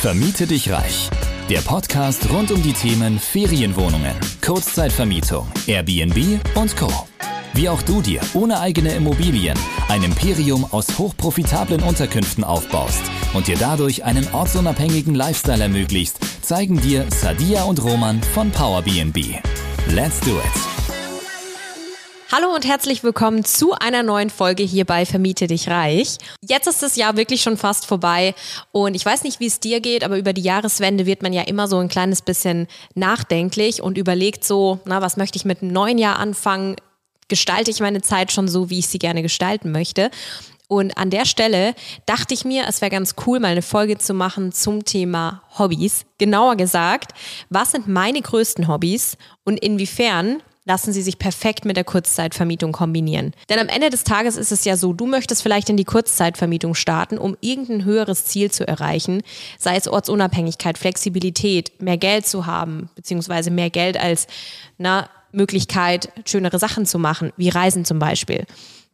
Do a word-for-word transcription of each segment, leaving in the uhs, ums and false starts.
Vermiete dich reich. Der Podcast rund um die Themen Ferienwohnungen, Kurzzeitvermietung, Airbnb und Co. Wie auch du dir ohne eigene Immobilien ein Imperium aus hochprofitablen Unterkünften aufbaust und dir dadurch einen ortsunabhängigen Lifestyle ermöglicht, zeigen dir Sadia und Roman von PowerBnB. Let's do it! Hallo und herzlich willkommen zu einer neuen Folge hier bei Vermiete dich reich. Jetzt ist das Jahr wirklich schon fast vorbei und ich weiß nicht, wie es dir geht, aber über die Jahreswende wird man ja immer so ein kleines bisschen nachdenklich und überlegt so, na, was möchte ich mit dem neuen Jahr anfangen? Gestalte ich meine Zeit schon so, wie ich sie gerne gestalten möchte? Und an der Stelle dachte ich mir, es wäre ganz cool, mal eine Folge zu machen zum Thema Hobbys. Genauer gesagt, was sind meine größten Hobbys und inwiefern lassen sie sich perfekt mit der Kurzzeitvermietung kombinieren. Denn am Ende des Tages ist es ja so, du möchtest vielleicht in die Kurzzeitvermietung starten, um irgendein höheres Ziel zu erreichen, sei es Ortsunabhängigkeit, Flexibilität, mehr Geld zu haben, beziehungsweise mehr Geld als na, Möglichkeit, schönere Sachen zu machen, wie Reisen zum Beispiel.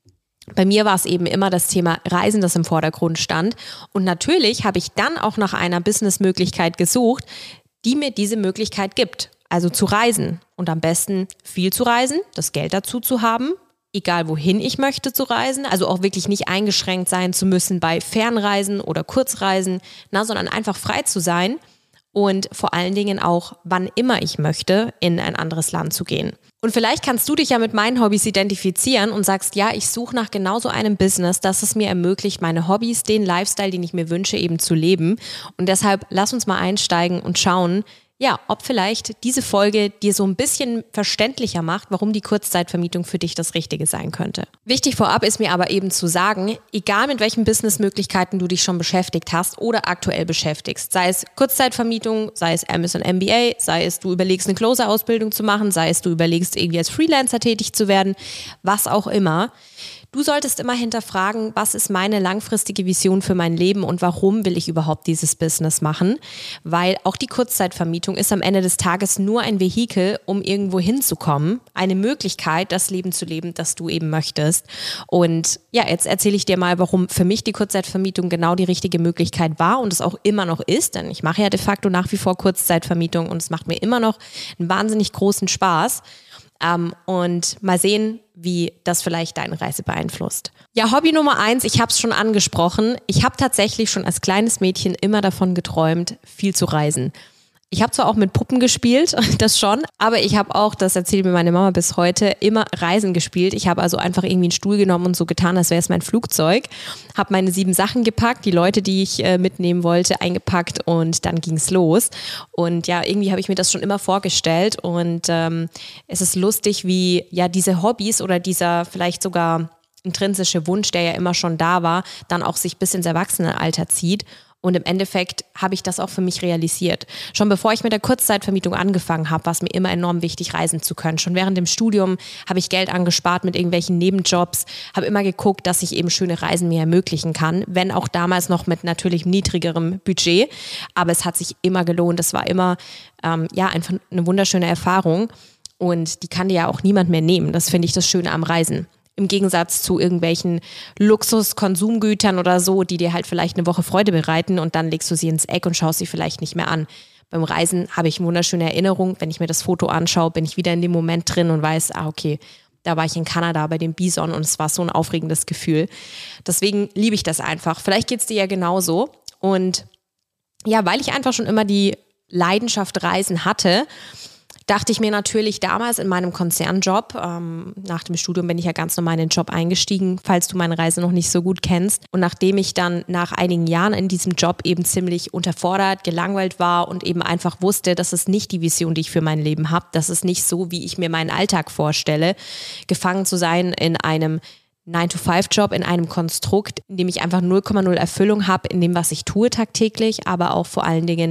Bei mir war es eben immer das Thema Reisen, das im Vordergrund stand. Und natürlich habe ich dann auch nach einer Businessmöglichkeit gesucht, die mir diese Möglichkeit gibt. Also zu reisen und am besten viel zu reisen, das Geld dazu zu haben, egal wohin ich möchte zu reisen, also auch wirklich nicht eingeschränkt sein zu müssen bei Fernreisen oder Kurzreisen, na, sondern einfach frei zu sein und vor allen Dingen auch, wann immer ich möchte, in ein anderes Land zu gehen. Und vielleicht kannst du dich ja mit meinen Hobbys identifizieren und sagst, ja, ich suche nach genau so einem Business, das es mir ermöglicht, meine Hobbys, den Lifestyle, den ich mir wünsche, eben zu leben. Und deshalb lass uns mal einsteigen und schauen, ja, ob vielleicht diese Folge dir so ein bisschen verständlicher macht, warum die Kurzzeitvermietung für dich das Richtige sein könnte. Wichtig vorab ist mir aber eben zu sagen, egal mit welchen Businessmöglichkeiten du dich schon beschäftigt hast oder aktuell beschäftigst, sei es Kurzzeitvermietung, sei es Amazon M B A, sei es du überlegst eine Closer-Ausbildung zu machen, sei es du überlegst irgendwie als Freelancer tätig zu werden, was auch immer. Du solltest immer hinterfragen, was ist meine langfristige Vision für mein Leben und warum will ich überhaupt dieses Business machen? Weil auch die Kurzzeitvermietung ist am Ende des Tages nur ein Vehikel, um irgendwo hinzukommen. Eine Möglichkeit, das Leben zu leben, das du eben möchtest. Und ja, jetzt erzähle ich dir mal, warum für mich die Kurzzeitvermietung genau die richtige Möglichkeit war und es auch immer noch ist. Denn ich mache ja de facto nach wie vor Kurzzeitvermietung und es macht mir immer noch einen wahnsinnig großen Spaß. Um, und mal sehen, wie das vielleicht deine Reise beeinflusst. Ja, Hobby Nummer eins, ich habe es schon angesprochen. Ich habe tatsächlich schon als kleines Mädchen immer davon geträumt, viel zu reisen. Ich habe zwar auch mit Puppen gespielt, das schon, aber ich habe auch, das erzählt mir meine Mama bis heute, immer Reisen gespielt. Ich habe also einfach irgendwie einen Stuhl genommen und so getan, als wäre es mein Flugzeug. Habe meine sieben Sachen gepackt, die Leute, die ich äh, mitnehmen wollte, eingepackt und dann ging's los. Und ja, irgendwie habe ich mir das schon immer vorgestellt und ähm, es ist lustig, wie ja diese Hobbys oder dieser vielleicht sogar intrinsische Wunsch, der ja immer schon da war, dann auch sich bis ins Erwachsenenalter zieht. Und im Endeffekt habe ich das auch für mich realisiert. Schon bevor ich mit der Kurzzeitvermietung angefangen habe, war es mir immer enorm wichtig, reisen zu können. Schon während dem Studium habe ich Geld angespart mit irgendwelchen Nebenjobs, habe immer geguckt, dass ich eben schöne Reisen mir ermöglichen kann, wenn auch damals noch mit natürlich niedrigerem Budget. Aber es hat sich immer gelohnt. Es war immer ähm, ja einfach eine wunderschöne Erfahrung und die kann dir ja auch niemand mehr nehmen. Das finde ich das Schöne am Reisen. Im Gegensatz zu irgendwelchen Luxus-Konsumgütern oder so, die dir halt vielleicht eine Woche Freude bereiten und dann legst du sie ins Eck und schaust sie vielleicht nicht mehr an. Beim Reisen habe ich eine wunderschöne Erinnerung. Wenn ich mir das Foto anschaue, bin ich wieder in dem Moment drin und weiß, ah okay, da war ich in Kanada bei dem Bison und es war so ein aufregendes Gefühl. Deswegen liebe ich das einfach. Vielleicht geht es dir ja genauso. Und ja, weil ich einfach schon immer die Leidenschaft Reisen hatte, dachte ich mir natürlich damals in meinem Konzernjob, ähm, nach dem Studium bin ich ja ganz normal in den Job eingestiegen, falls du meine Reise noch nicht so gut kennst. Und nachdem ich dann nach einigen Jahren in diesem Job eben ziemlich unterfordert, gelangweilt war und eben einfach wusste, das ist nicht die Vision, die ich für mein Leben habe, das ist nicht so, wie ich mir meinen Alltag vorstelle, gefangen zu sein in einem nine to five Job, in einem Konstrukt, in dem ich einfach null Komma null Erfüllung habe in dem, was ich tue tagtäglich, aber auch vor allen Dingen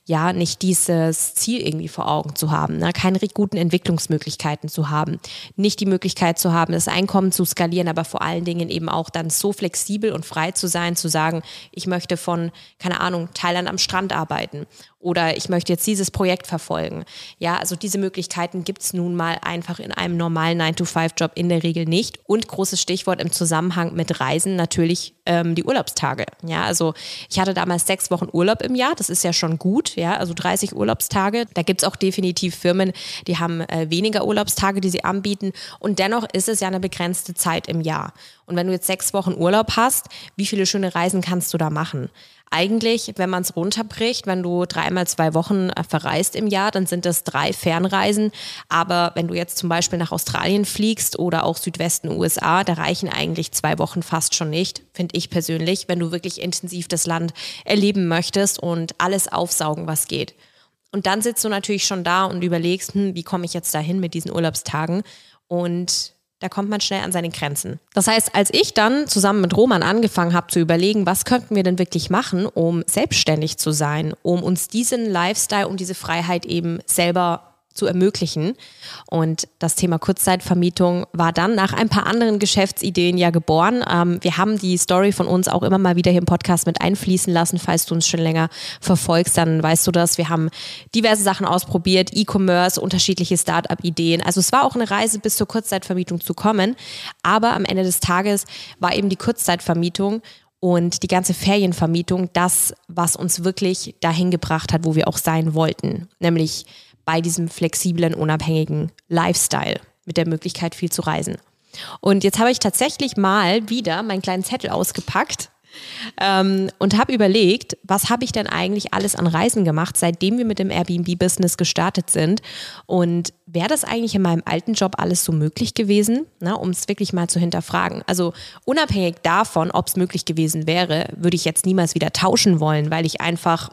ja, nicht dieses Ziel irgendwie vor Augen zu haben, ne? Keine guten Entwicklungsmöglichkeiten zu haben, nicht die Möglichkeit zu haben, das Einkommen zu skalieren, aber vor allen Dingen eben auch dann so flexibel und frei zu sein, zu sagen, ich möchte von, keine Ahnung, Thailand am Strand arbeiten oder ich möchte jetzt dieses Projekt verfolgen. Ja, also diese Möglichkeiten gibt es nun mal einfach in einem normalen nine to five Job in der Regel nicht. Und großes Stichwort im Zusammenhang mit Reisen natürlich ähm, die Urlaubstage. Ja, also ich hatte damals sechs Wochen Urlaub im Jahr, das ist ja schon gut, ja, also dreißig Urlaubstage. Da gibt es auch definitiv Firmen, die haben äh, weniger Urlaubstage, die sie anbieten. Und dennoch ist es ja eine begrenzte Zeit im Jahr. Und wenn du jetzt sechs Wochen Urlaub hast, wie viele schöne Reisen kannst du da machen? Eigentlich, wenn man es runterbricht, wenn du dreimal zwei Wochen verreist im Jahr, dann sind das drei Fernreisen. Aber wenn du jetzt zum Beispiel nach Australien fliegst oder auch Südwesten U S A, da reichen eigentlich zwei Wochen fast schon nicht, finde ich persönlich, wenn du wirklich intensiv das Land erleben möchtest und alles aufsaugen, was geht. Und dann sitzt du natürlich schon da und überlegst, hm, wie komme ich jetzt dahin mit diesen Urlaubstagen? Und da kommt man schnell an seine Grenzen. Das heißt, als ich dann zusammen mit Roman angefangen habe zu überlegen, was könnten wir denn wirklich machen, um selbstständig zu sein, um uns diesen Lifestyle und diese Freiheit eben selber zu ermöglichen. Und das Thema Kurzzeitvermietung war dann nach ein paar anderen Geschäftsideen ja geboren. Ähm, wir haben die Story von uns auch immer mal wieder hier im Podcast mit einfließen lassen. Falls du uns schon länger verfolgst, dann weißt du das. Wir haben diverse Sachen ausprobiert, E-Commerce, unterschiedliche Start-up-Ideen. Also es war auch eine Reise, bis zur Kurzzeitvermietung zu kommen. Aber am Ende des Tages war eben die Kurzzeitvermietung und die ganze Ferienvermietung das, was uns wirklich dahin gebracht hat, wo wir auch sein wollten. Nämlich bei diesem flexiblen, unabhängigen Lifestyle mit der Möglichkeit, viel zu reisen. Und jetzt habe ich tatsächlich mal wieder meinen kleinen Zettel ausgepackt ähm, und habe überlegt, was habe ich denn eigentlich alles an Reisen gemacht, seitdem wir mit dem Airbnb-Business gestartet sind, und wäre das eigentlich in meinem alten Job alles so möglich gewesen, ne, um es wirklich mal zu hinterfragen. Also unabhängig davon, ob es möglich gewesen wäre, würde ich jetzt niemals wieder tauschen wollen, weil ich einfach,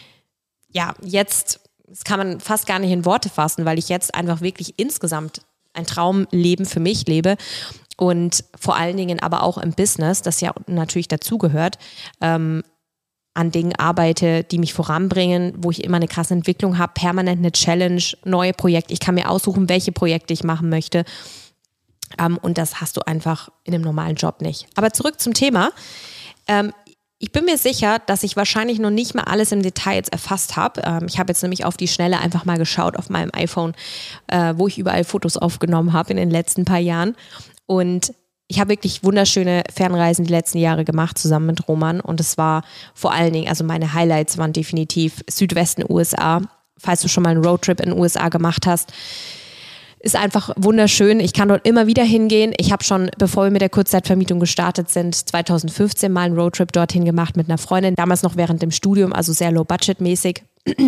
ja, jetzt... Das kann man fast gar nicht in Worte fassen, weil ich jetzt einfach wirklich insgesamt ein Traumleben für mich lebe und vor allen Dingen aber auch im Business, das ja natürlich dazugehört, ähm, an Dingen arbeite, die mich voranbringen, wo ich immer eine krasse Entwicklung habe, permanent eine Challenge, neue Projekte. Ich kann mir aussuchen, welche Projekte ich machen möchte. Ähm, und das hast du einfach in einem normalen Job nicht. Aber zurück zum Thema. Ähm, Ich bin mir sicher, dass ich wahrscheinlich noch nicht mal alles im Detail jetzt erfasst habe. Ähm, ich habe jetzt nämlich auf die Schnelle einfach mal geschaut auf meinem iPhone, äh, wo ich überall Fotos aufgenommen habe in den letzten paar Jahren. Und ich habe wirklich wunderschöne Fernreisen die letzten Jahre gemacht, zusammen mit Roman. Und es war vor allen Dingen, also meine Highlights waren definitiv Südwesten U S A. Falls du schon mal einen Roadtrip in den U S A gemacht hast, ist einfach wunderschön. Ich kann dort immer wieder hingehen. Ich habe schon, bevor wir mit der Kurzzeitvermietung gestartet sind, zwanzig fünfzehn mal einen Roadtrip dorthin gemacht mit einer Freundin. Damals noch während dem Studium, also sehr low-budget-mäßig.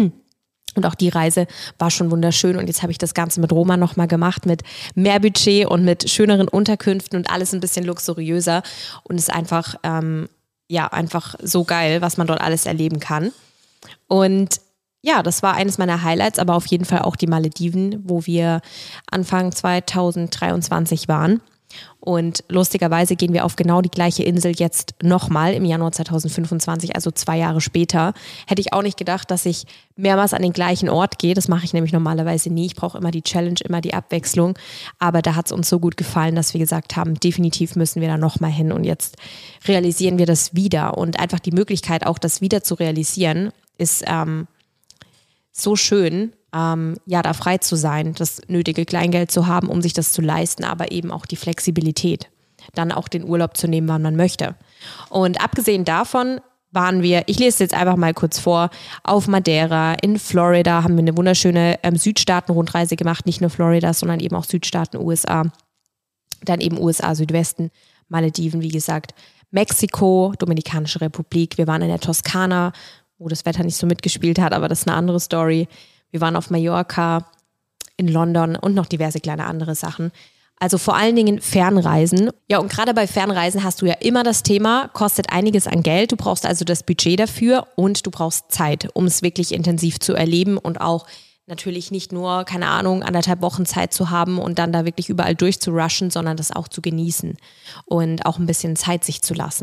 Und auch die Reise war schon wunderschön. Und jetzt habe ich das Ganze mit Roman nochmal gemacht, mit mehr Budget und mit schöneren Unterkünften und alles ein bisschen luxuriöser. Und es ist einfach, ähm, ja, einfach so geil, was man dort alles erleben kann. Und ja, das war eines meiner Highlights, aber auf jeden Fall auch die Malediven, wo wir Anfang zwanzig dreiundzwanzig waren. Und lustigerweise gehen wir auf genau die gleiche Insel jetzt nochmal im Januar zwanzig fünfundzwanzig, also zwei Jahre später. Hätte ich auch nicht gedacht, dass ich mehrmals an den gleichen Ort gehe. Das mache ich nämlich normalerweise nie. Ich brauche immer die Challenge, immer die Abwechslung. Aber da hat es uns so gut gefallen, dass wir gesagt haben, definitiv müssen wir da nochmal hin. Und jetzt realisieren wir das wieder. Und einfach die Möglichkeit, auch das wieder zu realisieren, ist ähm, so schön, ähm, ja, da frei zu sein, das nötige Kleingeld zu haben, um sich das zu leisten, aber eben auch die Flexibilität, dann auch den Urlaub zu nehmen, wann man möchte. Und abgesehen davon waren wir, ich lese es jetzt einfach mal kurz vor, auf Madeira, in Florida haben wir eine wunderschöne ähm, Südstaaten-Rundreise gemacht, nicht nur Florida, sondern eben auch Südstaaten, U S A, dann eben U S A, Südwesten, Malediven, wie gesagt, Mexiko, Dominikanische Republik, wir waren in der Toskana, wo das Wetter nicht so mitgespielt hat, aber das ist eine andere Story. Wir waren auf Mallorca, in London und noch diverse kleine andere Sachen. Also vor allen Dingen Fernreisen. Ja, und gerade bei Fernreisen hast du ja immer das Thema, kostet einiges an Geld. Du brauchst also das Budget dafür und du brauchst Zeit, um es wirklich intensiv zu erleben und auch natürlich nicht nur, keine Ahnung, anderthalb Wochen Zeit zu haben und dann da wirklich überall durchzurushen, sondern das auch zu genießen und auch ein bisschen Zeit sich zu lassen.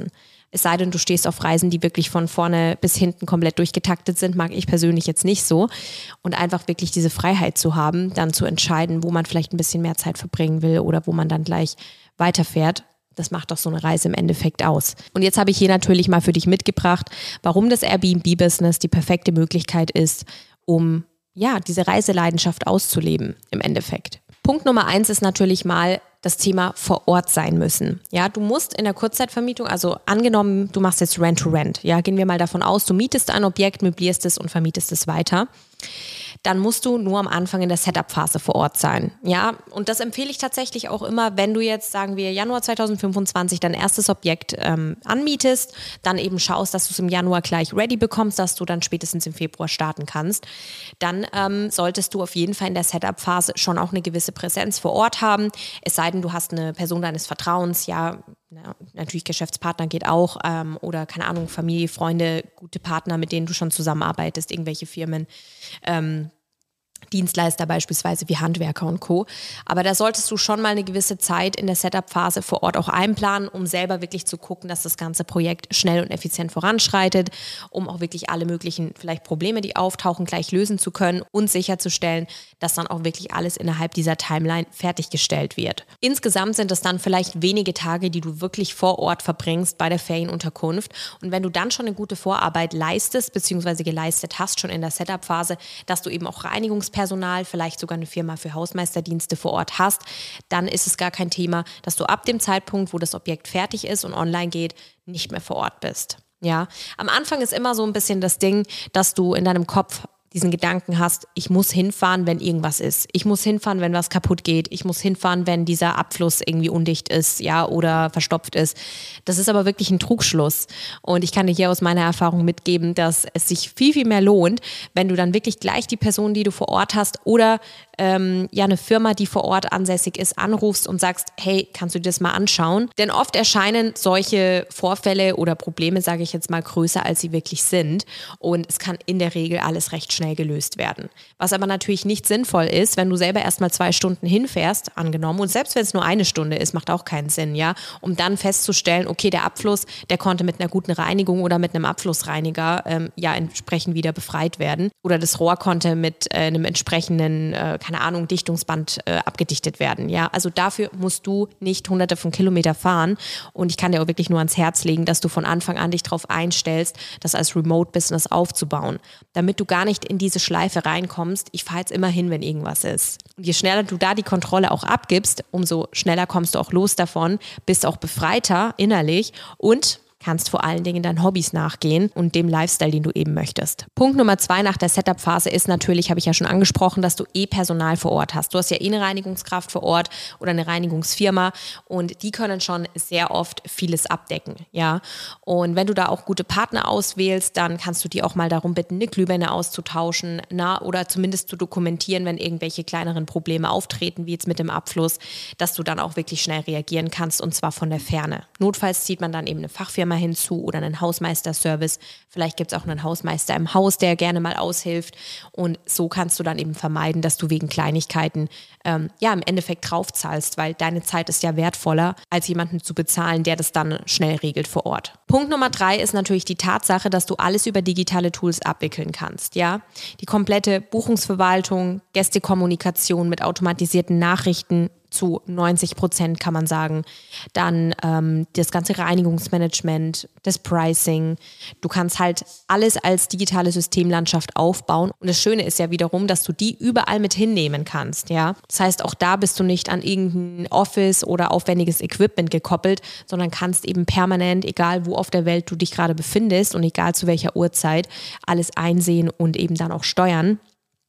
Es sei denn, du stehst auf Reisen, die wirklich von vorne bis hinten komplett durchgetaktet sind, mag ich persönlich jetzt nicht so. Und einfach wirklich diese Freiheit zu haben, dann zu entscheiden, wo man vielleicht ein bisschen mehr Zeit verbringen will oder wo man dann gleich weiterfährt. Das macht doch so eine Reise im Endeffekt aus. Und jetzt habe ich hier natürlich mal für dich mitgebracht, warum das Airbnb-Business die perfekte Möglichkeit ist, um ja diese Reiseleidenschaft auszuleben im Endeffekt. Punkt Nummer eins ist natürlich mal das Thema vor Ort sein müssen. Ja, du musst in der Kurzzeitvermietung, also angenommen, du machst jetzt Rent-to-Rent, ja, gehen wir mal davon aus, du mietest ein Objekt, möblierst es und vermietest es weiter. Dann musst du nur am Anfang in der Setup-Phase vor Ort sein. Ja, und das empfehle ich tatsächlich auch immer, wenn du jetzt, sagen wir, Januar zweitausendfünfundzwanzig dein erstes Objekt ähm, anmietest, dann eben schaust, dass du es im Januar gleich ready bekommst, dass du dann spätestens im Februar starten kannst. Dann ähm, solltest du auf jeden Fall in der Setup-Phase schon auch eine gewisse Präsenz vor Ort haben. Es sei denn, du hast eine Person deines Vertrauens, ja, na, natürlich Geschäftspartner geht auch ähm, oder keine Ahnung, Familie, Freunde, gute Partner, mit denen du schon zusammenarbeitest, irgendwelche Firmen, ähm, Dienstleister beispielsweise wie Handwerker und Co. Aber da solltest du schon mal eine gewisse Zeit in der Setup-Phase vor Ort auch einplanen, um selber wirklich zu gucken, dass das ganze Projekt schnell und effizient voranschreitet, um auch wirklich alle möglichen vielleicht Probleme, die auftauchen, gleich lösen zu können und sicherzustellen, dass dann auch wirklich alles innerhalb dieser Timeline fertiggestellt wird. Insgesamt sind es dann vielleicht wenige Tage, die du wirklich vor Ort verbringst bei der Ferienunterkunft. Und wenn du dann schon eine gute Vorarbeit leistest, beziehungsweise geleistet hast schon in der Setup-Phase, dass du eben auch Reinigungs Personal, vielleicht sogar eine Firma für Hausmeisterdienste vor Ort hast, dann ist es gar kein Thema, dass du ab dem Zeitpunkt, wo das Objekt fertig ist und online geht, nicht mehr vor Ort bist. Ja, am Anfang ist immer so ein bisschen das Ding, dass du in deinem Kopf diesen Gedanken hast, ich muss hinfahren, wenn irgendwas ist. Ich muss hinfahren, wenn was kaputt geht. Ich muss hinfahren, wenn dieser Abfluss irgendwie undicht ist, ja, oder verstopft ist. Das ist aber wirklich ein Trugschluss. Und ich kann dir hier aus meiner Erfahrung mitgeben, dass es sich viel, viel mehr lohnt, wenn du dann wirklich gleich die Person, die du vor Ort hast oder ähm, ja eine Firma, die vor Ort ansässig ist, anrufst und sagst, hey, kannst du dir das mal anschauen? Denn oft erscheinen solche Vorfälle oder Probleme, sage ich jetzt mal, größer, als sie wirklich sind. Und es kann in der Regel alles recht schnell gelöst werden. Was aber natürlich nicht sinnvoll ist, wenn du selber erstmal zwei Stunden hinfährst, angenommen, und selbst wenn es nur eine Stunde ist, macht auch keinen Sinn, ja, um dann festzustellen, okay, der Abfluss, der konnte mit einer guten Reinigung oder mit einem Abflussreiniger ähm, ja entsprechend wieder befreit werden oder das Rohr konnte mit äh, einem entsprechenden, äh, keine Ahnung, Dichtungsband äh, abgedichtet werden, ja, also dafür musst du nicht hunderte von Kilometer fahren und ich kann dir auch wirklich nur ans Herz legen, dass du von Anfang an dich darauf einstellst, das als Remote-Business aufzubauen, damit du gar nicht in diese Schleife reinkommst, ich fahre jetzt immer hin, wenn irgendwas ist. Und je schneller du da die Kontrolle auch abgibst, umso schneller kommst du auch los davon, bist auch befreiter innerlich und kannst vor allen Dingen deinen Hobbys nachgehen und dem Lifestyle, den du eben möchtest. Punkt Nummer zwei nach der Setup-Phase ist natürlich, habe ich ja schon angesprochen, dass du eh Personal vor Ort hast. Du hast ja eh eine Reinigungskraft vor Ort oder eine Reinigungsfirma und die können schon sehr oft vieles abdecken, ja. Und wenn du da auch gute Partner auswählst, dann kannst du die auch mal darum bitten, eine Glühbirne auszutauschen, na, oder zumindest zu dokumentieren, wenn irgendwelche kleineren Probleme auftreten, wie jetzt mit dem Abfluss, dass du dann auch wirklich schnell reagieren kannst und zwar von der Ferne. Notfalls zieht man dann eben eine Fachfirma hinzu oder einen Hausmeisterservice. Vielleicht gibt es auch einen Hausmeister im Haus, der gerne mal aushilft. Und so kannst du dann eben vermeiden, dass du wegen Kleinigkeiten ähm, ja im Endeffekt draufzahlst, weil deine Zeit ist ja wertvoller, als jemanden zu bezahlen, der das dann schnell regelt vor Ort. Punkt Nummer drei ist natürlich die Tatsache, dass du alles über digitale Tools abwickeln kannst. Ja, die komplette Buchungsverwaltung, Gästekommunikation mit automatisierten Nachrichten, zu neunzig Prozent kann man sagen. Dann ähm, das ganze Reinigungsmanagement, das Pricing. Du kannst halt alles als digitale Systemlandschaft aufbauen. Und das Schöne ist ja wiederum, dass du die überall mit hinnehmen kannst. Ja? Das heißt, auch da bist du nicht an irgendein Office oder aufwendiges Equipment gekoppelt, sondern kannst eben permanent, egal wo auf der Welt du dich gerade befindest und egal zu welcher Uhrzeit, alles einsehen und eben dann auch steuern.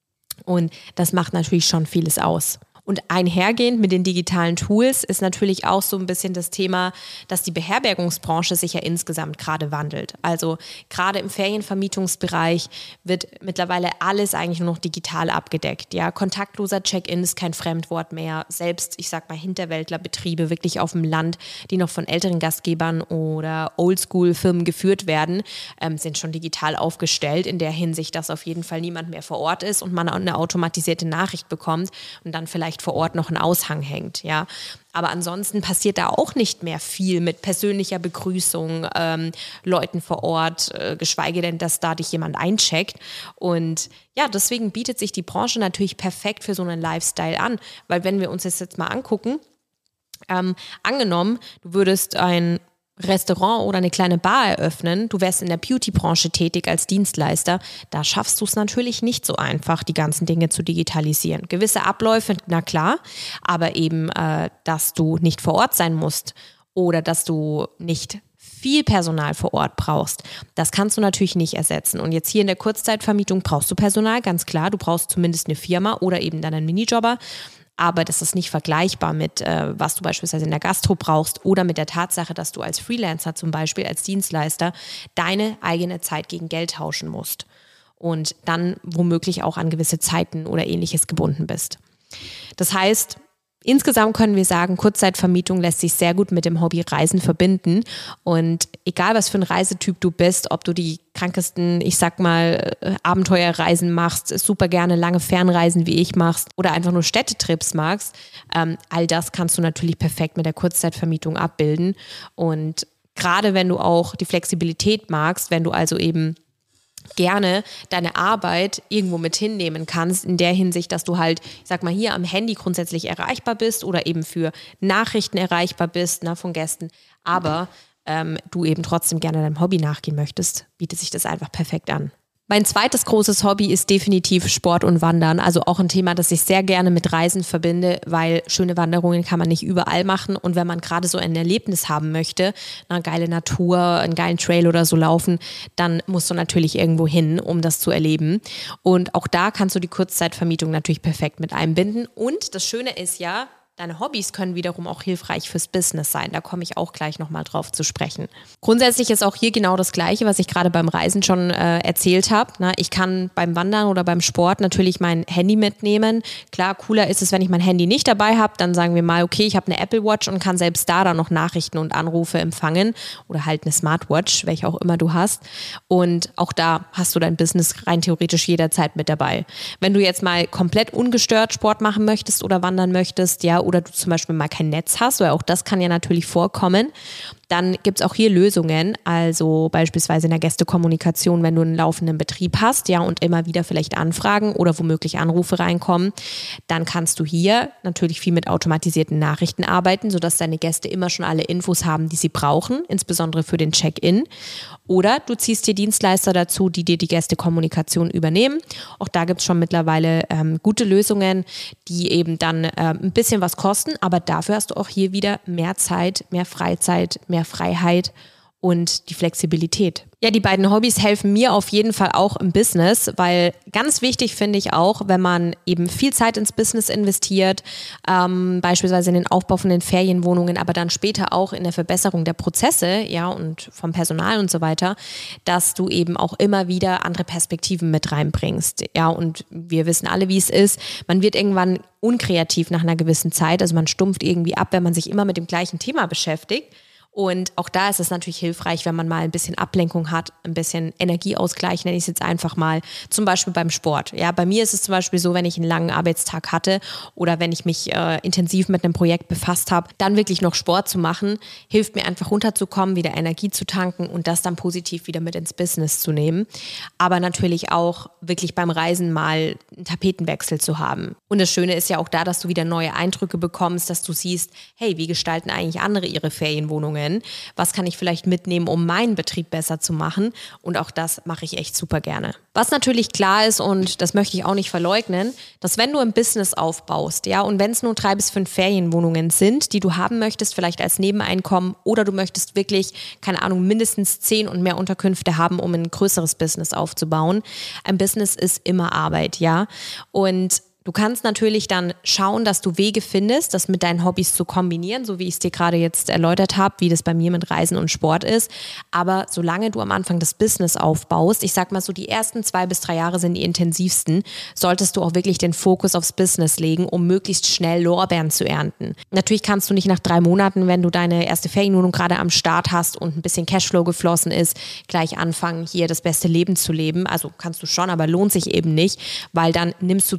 Und das macht natürlich schon vieles aus. Und einhergehend mit den digitalen Tools ist natürlich auch so ein bisschen das Thema, dass die Beherbergungsbranche sich ja insgesamt gerade wandelt. Also gerade im Ferienvermietungsbereich wird mittlerweile alles eigentlich nur noch digital abgedeckt. Ja, kontaktloser Check-in ist kein Fremdwort mehr. Selbst, ich sag mal, Hinterwäldlerbetriebe wirklich auf dem Land, die noch von älteren Gastgebern oder Oldschool-Firmen geführt werden, ähm, sind schon digital aufgestellt in der Hinsicht, dass auf jeden Fall niemand mehr vor Ort ist und man eine automatisierte Nachricht bekommt und dann vielleicht vielleicht vor Ort noch ein Aushang hängt, ja. Aber ansonsten passiert da auch nicht mehr viel mit persönlicher Begrüßung, ähm, Leuten vor Ort, äh, geschweige denn, dass da dich jemand eincheckt. Und ja, deswegen bietet sich die Branche natürlich perfekt für so einen Lifestyle an. Weil wenn wir uns das jetzt mal angucken, ähm, angenommen, du würdest ein Restaurant oder eine kleine Bar eröffnen, du wärst in der Beauty-Branche tätig als Dienstleister, da schaffst du es natürlich nicht so einfach, die ganzen Dinge zu digitalisieren. Gewisse Abläufe, na klar, aber eben, äh, dass du nicht vor Ort sein musst oder dass du nicht viel Personal vor Ort brauchst, das kannst du natürlich nicht ersetzen. Und jetzt hier in der Kurzzeitvermietung brauchst du Personal, ganz klar, du brauchst zumindest eine Firma oder eben dann einen Minijobber. Aber das ist nicht vergleichbar mit, äh, was du beispielsweise in der Gastro brauchst oder mit der Tatsache, dass du als Freelancer zum Beispiel, als Dienstleister, deine eigene Zeit gegen Geld tauschen musst und dann womöglich auch an gewisse Zeiten oder Ähnliches gebunden bist. Das heißt, insgesamt können wir sagen, Kurzzeitvermietung lässt sich sehr gut mit dem Hobby Reisen verbinden und egal was für ein Reisetyp du bist, ob du die krankesten, ich sag mal, Abenteuerreisen machst, super gerne lange Fernreisen wie ich machst oder einfach nur Städtetrips magst, ähm, all das kannst du natürlich perfekt mit der Kurzzeitvermietung abbilden und gerade wenn du auch die Flexibilität magst, wenn du also eben gerne deine Arbeit irgendwo mit hinnehmen kannst, in der Hinsicht, dass du halt, ich sag mal, hier am Handy grundsätzlich erreichbar bist oder eben für Nachrichten erreichbar bist, ne, von Gästen, aber ähm, du eben trotzdem gerne deinem Hobby nachgehen möchtest, bietet sich das einfach perfekt an. Mein zweites großes Hobby ist definitiv Sport und Wandern, also auch ein Thema, das ich sehr gerne mit Reisen verbinde, weil schöne Wanderungen kann man nicht überall machen und wenn man gerade so ein Erlebnis haben möchte, eine geile Natur, einen geilen Trail oder so laufen, dann musst du natürlich irgendwo hin, um das zu erleben und auch da kannst du die Kurzzeitvermietung natürlich perfekt mit einbinden und das Schöne ist ja, deine Hobbys können wiederum auch hilfreich fürs Business sein. Da komme ich auch gleich nochmal drauf zu sprechen. Grundsätzlich ist auch hier genau das Gleiche, was ich gerade beim Reisen schon äh, erzählt habe. Na, ich kann beim Wandern oder beim Sport natürlich mein Handy mitnehmen. Klar, cooler ist es, wenn ich mein Handy nicht dabei habe. Dann sagen wir mal, okay, ich habe eine Apple Watch und kann selbst da dann noch Nachrichten und Anrufe empfangen oder halt eine Smartwatch, welche auch immer du hast. Und auch da hast du dein Business rein theoretisch jederzeit mit dabei. Wenn du jetzt mal komplett ungestört Sport machen möchtest oder wandern möchtest, ja, oder du zum Beispiel mal kein Netz hast, weil auch das kann ja natürlich vorkommen, dann gibt es auch hier Lösungen, also beispielsweise in der Gästekommunikation, wenn du einen laufenden Betrieb hast, ja, und immer wieder vielleicht Anfragen oder womöglich Anrufe reinkommen, dann kannst du hier natürlich viel mit automatisierten Nachrichten arbeiten, sodass deine Gäste immer schon alle Infos haben, die sie brauchen, insbesondere für den Check-in. Oder du ziehst dir Dienstleister dazu, die dir die Gästekommunikation übernehmen. Auch da gibt es schon mittlerweile ähm, gute Lösungen, die eben dann ähm, ein bisschen was kosten, aber dafür hast du auch hier wieder mehr Zeit, mehr Freizeit, mehr Freiheit und die Flexibilität. Ja, die beiden Hobbys helfen mir auf jeden Fall auch im Business, weil ganz wichtig finde ich auch, wenn man eben viel Zeit ins Business investiert, ähm, beispielsweise in den Aufbau von den Ferienwohnungen, aber dann später auch in der Verbesserung der Prozesse, ja, und vom Personal und so weiter, dass du eben auch immer wieder andere Perspektiven mit reinbringst. Ja, und wir wissen alle, wie es ist. Man wird irgendwann unkreativ nach einer gewissen Zeit, also man stumpft irgendwie ab, wenn man sich immer mit dem gleichen Thema beschäftigt. Und auch da ist es natürlich hilfreich, wenn man mal ein bisschen Ablenkung hat, ein bisschen Energieausgleich, nenne ich es jetzt einfach mal, zum Beispiel beim Sport. Ja, bei mir ist es zum Beispiel so, wenn ich einen langen Arbeitstag hatte oder wenn ich mich äh, intensiv mit einem Projekt befasst habe, dann wirklich noch Sport zu machen, hilft mir einfach runterzukommen, wieder Energie zu tanken und das dann positiv wieder mit ins Business zu nehmen. Aber natürlich auch wirklich beim Reisen mal einen Tapetenwechsel zu haben. Und das Schöne ist ja auch da, dass du wieder neue Eindrücke bekommst, dass du siehst, hey, wie gestalten eigentlich andere ihre Ferienwohnungen? Was kann ich vielleicht mitnehmen, um meinen Betrieb besser zu machen? Und auch das mache ich echt super gerne. Was natürlich klar ist, und das möchte ich auch nicht verleugnen, dass wenn du ein Business aufbaust, ja, und wenn es nur drei bis fünf Ferienwohnungen sind, die du haben möchtest, vielleicht als Nebeneinkommen, oder du möchtest wirklich, keine Ahnung, mindestens zehn und mehr Unterkünfte haben, um ein größeres Business aufzubauen. Ein Business ist immer Arbeit, ja. Und du kannst natürlich dann schauen, dass du Wege findest, das mit deinen Hobbys zu kombinieren, so wie ich es dir gerade jetzt erläutert habe, wie das bei mir mit Reisen und Sport ist. Aber solange du am Anfang das Business aufbaust, ich sag mal so, die ersten zwei bis drei Jahre sind die intensivsten, solltest du auch wirklich den Fokus aufs Business legen, um möglichst schnell Lorbeeren zu ernten. Natürlich kannst du nicht nach drei Monaten, wenn du deine erste Ferienwohnung gerade am Start hast und ein bisschen Cashflow geflossen ist, gleich anfangen, hier das beste Leben zu leben. Also kannst du schon, aber lohnt sich eben nicht, weil dann nimmst du zu viel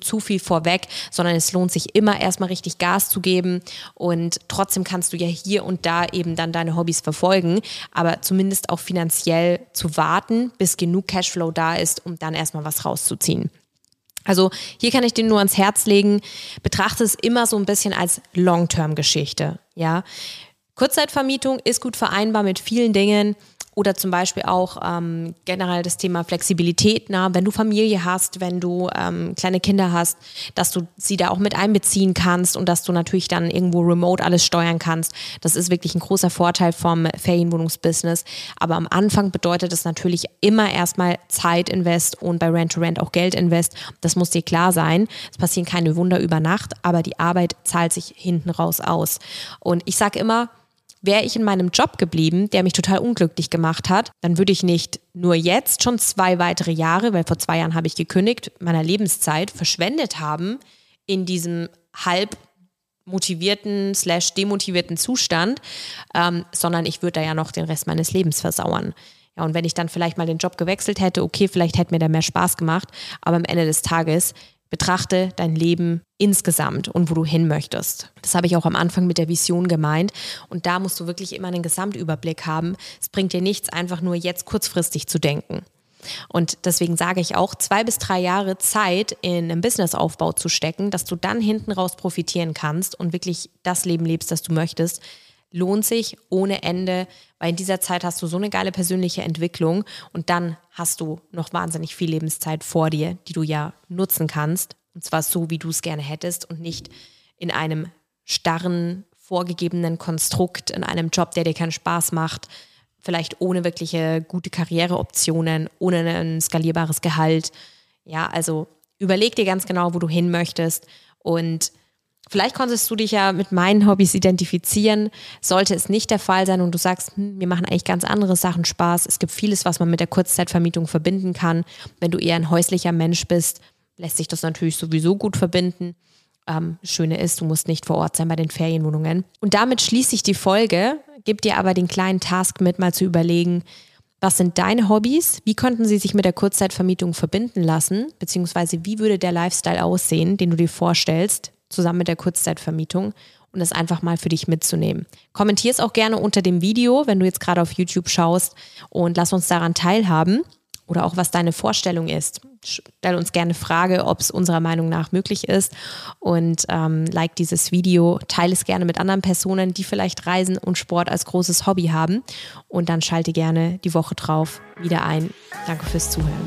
vorweg, sondern es lohnt sich immer erstmal richtig Gas zu geben und trotzdem kannst du ja hier und da eben dann deine Hobbys verfolgen, aber zumindest auch finanziell zu warten, bis genug Cashflow da ist, um dann erstmal was rauszuziehen. Also hier kann ich dir nur ans Herz legen, betrachte es immer so ein bisschen als Long-Term-Geschichte, ja. Kurzzeitvermietung ist gut vereinbar mit vielen Dingen oder zum Beispiel auch ähm, generell das Thema Flexibilität, na, wenn du Familie hast, wenn du ähm, kleine Kinder hast, dass du sie da auch mit einbeziehen kannst und dass du natürlich dann irgendwo remote alles steuern kannst. Das ist wirklich ein großer Vorteil vom Ferienwohnungsbusiness. Aber am Anfang bedeutet es natürlich immer erstmal Zeitinvest und bei Rent-to-Rent auch Geldinvest. Das muss dir klar sein. Es passieren keine Wunder über Nacht, aber die Arbeit zahlt sich hinten raus aus. Und ich sage immer, wäre ich in meinem Job geblieben, der mich total unglücklich gemacht hat, dann würde ich nicht nur jetzt schon zwei weitere Jahre, weil vor zwei Jahren habe ich gekündigt, meiner Lebenszeit verschwendet haben in diesem halb motivierten slash demotivierten Zustand, ähm, sondern ich würde da ja noch den Rest meines Lebens versauern. Ja, und wenn ich dann vielleicht mal den Job gewechselt hätte, okay, vielleicht hätte mir da mehr Spaß gemacht, aber am Ende des Tages betrachte dein Leben insgesamt und wo du hin möchtest. Das habe ich auch am Anfang mit der Vision gemeint. Und da musst du wirklich immer einen Gesamtüberblick haben. Es bringt dir nichts, einfach nur jetzt kurzfristig zu denken. Und deswegen sage ich auch, zwei bis drei Jahre Zeit in einen Businessaufbau zu stecken, dass du dann hinten raus profitieren kannst und wirklich das Leben lebst, das du möchtest, lohnt sich ohne Ende, weil in dieser Zeit hast du so eine geile persönliche Entwicklung und dann hast du noch wahnsinnig viel Lebenszeit vor dir, die du ja nutzen kannst und zwar so, wie du es gerne hättest und nicht in einem starren, vorgegebenen Konstrukt, in einem Job, der dir keinen Spaß macht, vielleicht ohne wirkliche gute Karriereoptionen, ohne ein skalierbares Gehalt. Ja, also überleg dir ganz genau, wo du hin möchtest und vielleicht konntest du dich ja mit meinen Hobbys identifizieren. Sollte es nicht der Fall sein und du sagst, hm, mir machen eigentlich ganz andere Sachen Spaß. Es gibt vieles, was man mit der Kurzzeitvermietung verbinden kann. Wenn du eher ein häuslicher Mensch bist, lässt sich das natürlich sowieso gut verbinden. Ähm, das Schöne ist, du musst nicht vor Ort sein bei den Ferienwohnungen. Und damit schließe ich die Folge, gebe dir aber den kleinen Task mit, mal zu überlegen, was sind deine Hobbys? Wie könnten sie sich mit der Kurzzeitvermietung verbinden lassen? Beziehungsweise wie würde der Lifestyle aussehen, den du dir vorstellst, zusammen mit der Kurzzeitvermietung und das einfach mal für dich mitzunehmen. Kommentier es auch gerne unter dem Video, wenn du jetzt gerade auf YouTube schaust und lass uns daran teilhaben oder auch, was deine Vorstellung ist. Stell uns gerne Frage, ob es unserer Meinung nach möglich ist und ähm, like dieses Video, teile es gerne mit anderen Personen, die vielleicht Reisen und Sport als großes Hobby haben und dann schalte gerne die Woche drauf wieder ein. Danke fürs Zuhören.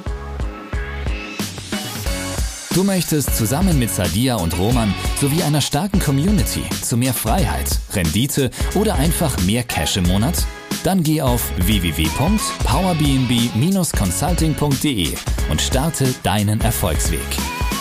Du möchtest zusammen mit Sadia und Roman sowie einer starken Community zu mehr Freiheit, Rendite oder einfach mehr Cash im Monat? Dann geh auf w w w punkt powerbnb Bindestrich consulting punkt de und starte deinen Erfolgsweg.